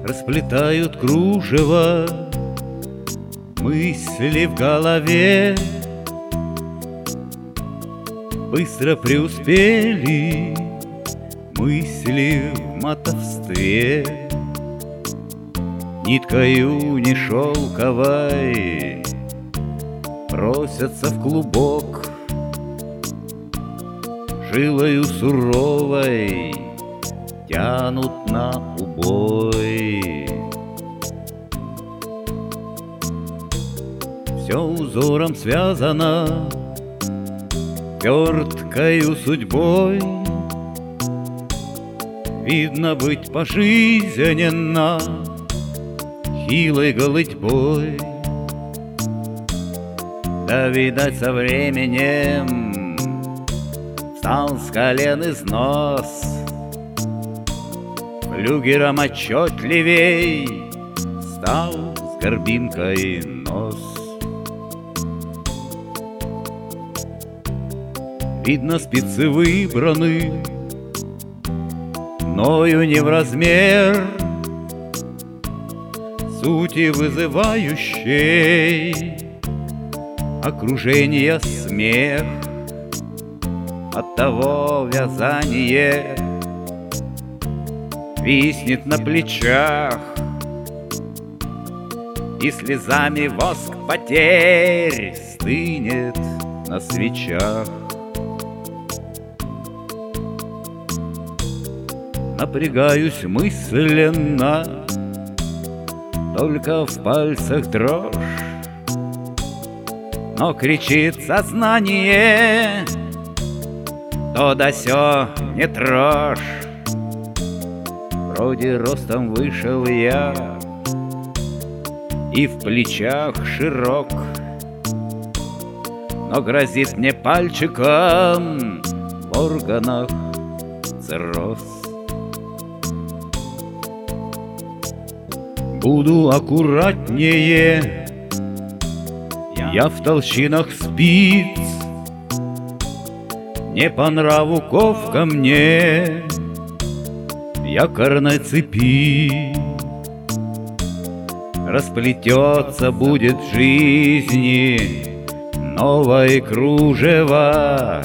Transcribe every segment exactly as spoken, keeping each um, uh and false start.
Расплетают кружево мысли в голове. Быстро преуспели мысли в мотовстве. Ниткою не шелковой просятся в клубок, жилою суровой тянут на убой. Все узором связано верткою судьбой. Видно быть пожизненно хилой голытьбой. Да, видать, со временем стал с колен износ, флюгером отчетливей стал с горбинкой нос. Видно, спицы выбраны мною не в размер сути вызывающей окружение смех. Оттого вязание виснет на плечах, и слезами воск потерь стынет на свечах. Напрягаюсь мысленно, только в пальцах дрожь, но кричит сознание: то да сё не трожь. Вроде ростом вышел я и в плечах широк, но грозит мне пальчиком в органах цирроз. Буду аккуратнее я в толщинах спиц, не по нраву ковка мне якорной цепи. Расплетется будет в жизни новое кружево,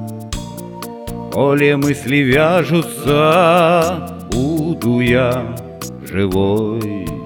коли мысли вяжутся, буду я живой.